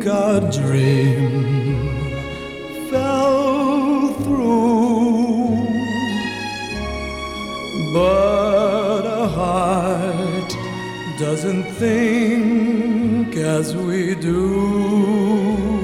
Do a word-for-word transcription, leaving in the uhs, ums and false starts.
think our dream fell through, but a heart doesn't think as we do.